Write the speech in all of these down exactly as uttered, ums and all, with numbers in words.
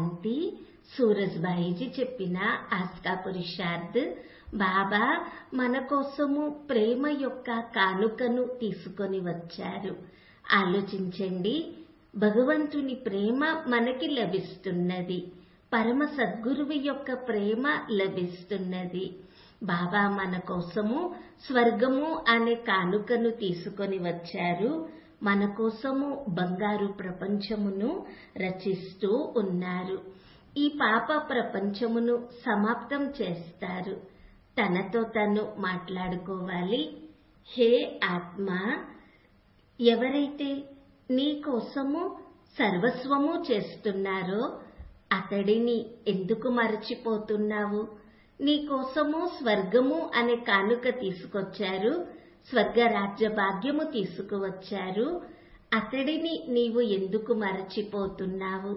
శాంతి. సూరజ్భాయిజీ చెప్పిన ఆస్కా పురుషార్థ్. బాబా మన కోసము ప్రేమ యొక్క కానుకను తీసుకొని వచ్చారు. ఆలోచించండి, భగవంతుని ప్రేమ మనకి లభిస్తున్నది, పరమ సద్గురువు యొక్క ప్రేమ లభిస్తున్నది. బాబా మన కోసము స్వర్గము అనే కానుకను తీసుకొని వచ్చారు. మన కోసము బంగారు ప్రపంచమును రచిస్తూ ఉన్నారు. ఈ పాప ప్రపంచమును సమాప్తం చేస్తారు. తనతో తను మాట్లాడుకోవాలి. హే ఆత్మ, ఎవరైతే నీ కోసము సర్వస్వము చేస్తున్నారో అతడిని ఎందుకు మరచిపోతున్నావు? నీ కోసము స్వర్గము అనే కానుక తీసుకొచ్చారు, స్వర్గ రాజ్య భాగ్యము తీసుకువచ్చారు. అతడిని నీవు ఎందుకు మరచిపోతున్నావు?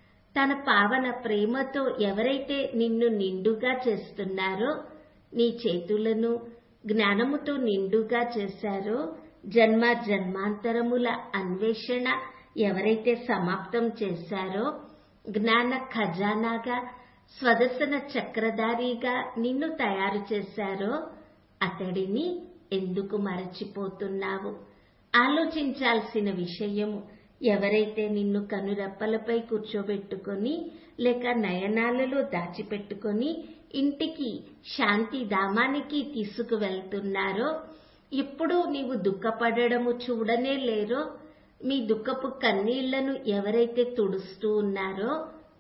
తన పావన ప్రేమతో ఎవరైతే నిన్ను నిండుగా చేస్తున్నారో, నీ చేతులను జ్ఞానముతో నిండుగా చేశారో, జన్మ జన్మాంతరముల అన్వేషణ ఎవరైతే సమాప్తం చేశారో, జ్ఞాన ఖజానాగా స్వదర్శన చక్రధారిగా నిన్ను తయారు చేశారో అతడిని ఎందుకు మరచిపోతున్నావు? ఆలోచించాల్సిన విషయము, ఎవరైతే నిన్ను కనురెప్పలపై కూర్చోబెట్టుకొని లేక నయనాలలో దాచిపెట్టుకొని ఇంటికి శాంతి ధామానికి తీసుకువెళ్తున్నారో, ఎప్పుడూ నీవు దుఃఖపడము చూడనే లేరో, మీ దుఃఖపు కన్నీళ్లను ఎవరైతే తుడుస్తూ ఉన్నారో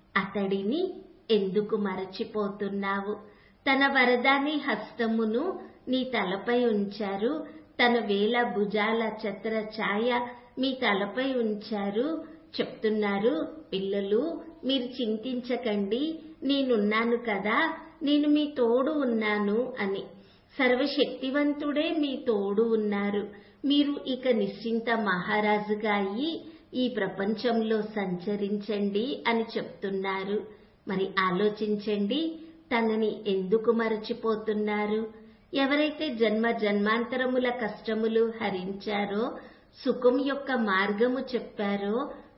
అతడిని ఎందుకు మరచిపోతున్నావు? తన వరదాని హస్తమును నీ తలపై ఉంచారు, తన వేల భుజాల ఛత్ర ఛాయ మీ తలపై ఉంచారు. చెప్తున్నారు, పిల్లలు మీరు చింతించకండి, నేనున్నాను కదా, నేను మీ తోడు ఉన్నాను అని. సర్వశక్తివంతుడే మీ తోడు ఉన్నారు. మీరు ఇక నిశ్చింత మహారాజుగా అయి ఈ ప్రపంచంలో సంచరించండి అని చెప్తున్నారు. మరి ఆలోచించండి, తనని ఎందుకు మరచిపోతున్నారు? ఎవరైతే జన్మ జన్మాంతరముల కష్టములు హరించారో, సుఖం యొక్క మార్గము చెప్పారో,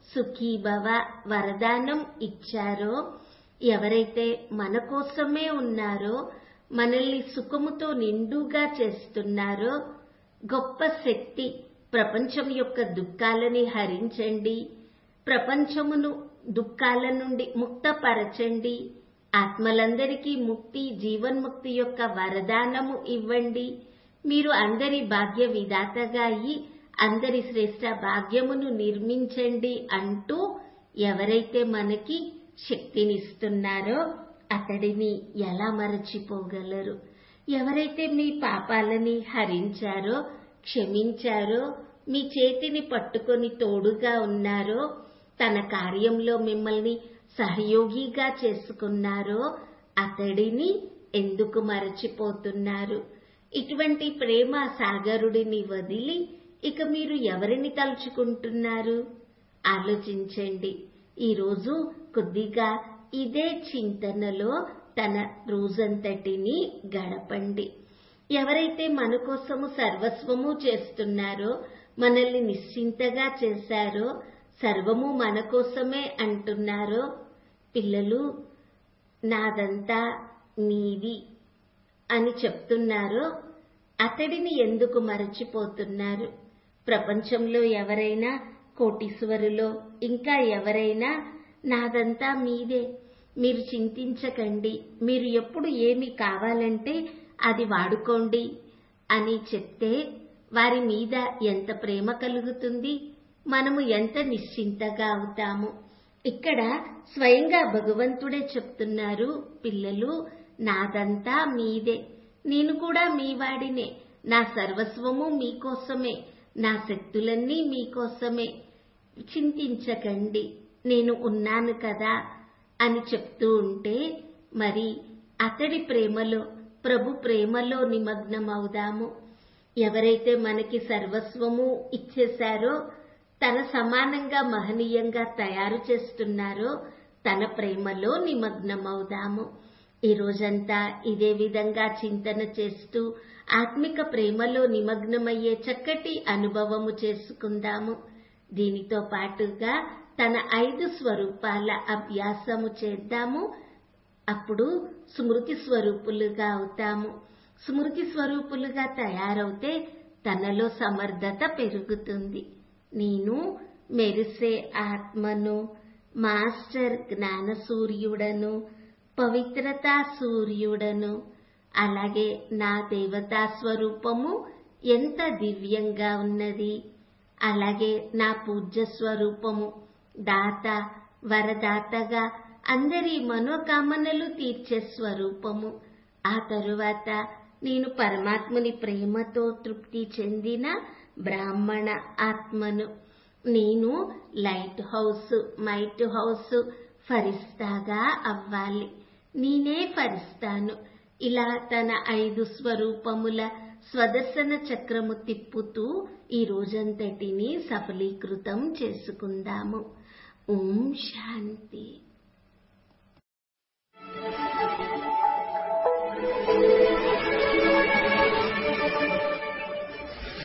సుఖీభవ వరదానం ఇచ్చారో, ఎవరైతే మన కోసమే ఉన్నారో, మనల్ని సుఖముతో నిండుగా చేస్తున్నారో, గొప్ప శక్తి, ప్రపంచం యొక్క దుఃఖాలని హరించండి, ప్రపంచమును దుఃఖాల నుండి ముక్తపరచండి, ఆత్మలందరికీ ముక్తి జీవన్ముక్తి యొక్క వరదానము ఇవ్వండి. మీరు అందరి భాగ్య విధాతగా అయి అందరి శ్రేష్ట భాగ్యమును నిర్మించండి అంటూ ఎవరైతే మనకి శక్తినిస్తున్నారో అతడిని ఎలా మరచిపోగలరు? ఎవరైతే మీ పాపాలని హరించారో, క్షమించారో, మీ చేతిని పట్టుకొని తోడుగా ఉన్నారో, తన కార్యంలో మిమ్మల్ని సహయోగిగా చేసుకున్నారో అతడిని ఎందుకు మరచిపోతున్నారు? ఇటువంటి ప్రేమ సాగరుడిని వదిలి ఇక మీరు ఎవరిని తలుచుకుంటున్నారు? ఆలోచించండి. ఈరోజు కొద్దిగా ఇదే చింతనలో తన రోజంతటిని గడపండి. ఎవరైతే మన కోసము సర్వస్వము చేస్తున్నారో, మనల్ని నిశ్చింతగా చేశారో, సర్వము మన కోసమే అంటున్నారో, పిల్లలు నాదంతా నీది అని చెప్తున్నారో అతడిని ఎందుకు మరచిపోతున్నారు? ప్రపంచంలో ఎవరైనా కోటీశ్వరులో ఇంకా ఎవరైనా నాదంతా మీదే, మీరు చింతించకండి, మీరు ఎప్పుడు ఏమి కావాలంటే అది వాడుకోండి అని చెప్తే వారి మీద ఎంత ప్రేమ కలుగుతుంది, మనము ఎంత నిశ్చింతగా అవుతాము. ఇక్కడ స్వయంగా భగవంతుడే చెప్తున్నారు, పిల్లలు నాదంతా మీదే, నేను కూడా మీ వాడినే, నా సర్వస్వము మీకోసమే, నా శక్తులన్నీ మీకోసమే, చింతించకండి, నేను ఉన్నాను కదా అని చెప్తూ ఉంటే మరి అతడి ప్రేమలో, ప్రభు ప్రేమలో నిమగ్నమవుదాము. ఎవరైతే మనకి సర్వస్వము ఇచ్చేశారో, తన సమానంగా మహనీయంగా తయారు చేస్తున్నారో తన ప్రేమలో నిమగ్నమవుదాము. ఈ రోజంతా ఇదే విధంగా చింతన చేస్తూ ఆత్మిక ప్రేమలో నిమగ్నమయ్యే చక్కటి అనుభవము చేసుకుందాము. దీనితో పాటుగా తన ఐదు స్వరూపాల అభ్యాసము చేద్దాము. అప్పుడు స్మృతి స్వరూపులుగా అవుతాము. స్మృతి స్వరూపులుగా తయారవుతే తనలో సమర్థత పెరుగుతుంది. నేను మెరిసే ఆత్మను, మాస్టర్ జ్ఞాన సూర్యుడను, పవిత్రతా సూర్యుడను. అలాగే నా దేవతా స్వరూపము ఎంత దివ్యంగా ఉన్నది. అలాగే నా పూజ్య స్వరూపము దాత, వరదాతగా అందరి మనోకామనలు తీర్చే స్వరూపము. ఆ తరువాత నేను పరమాత్ముని ప్రేమతో తృప్తి చెందిన బ్రాహ్మణ ఆత్మను. నేను లైట్ హౌస్, మైట్ హౌస్, ఫరిస్తాగా అవ్వాలి. నేనే ఫరిస్తాను. ఇలా తన ఐదు స్వరూపముల స్వదర్శన చక్రము తిప్పుతూ ఈ రోజంతటిని సఫలీకృతం చేసుకుందాము. ఓం శాంతి.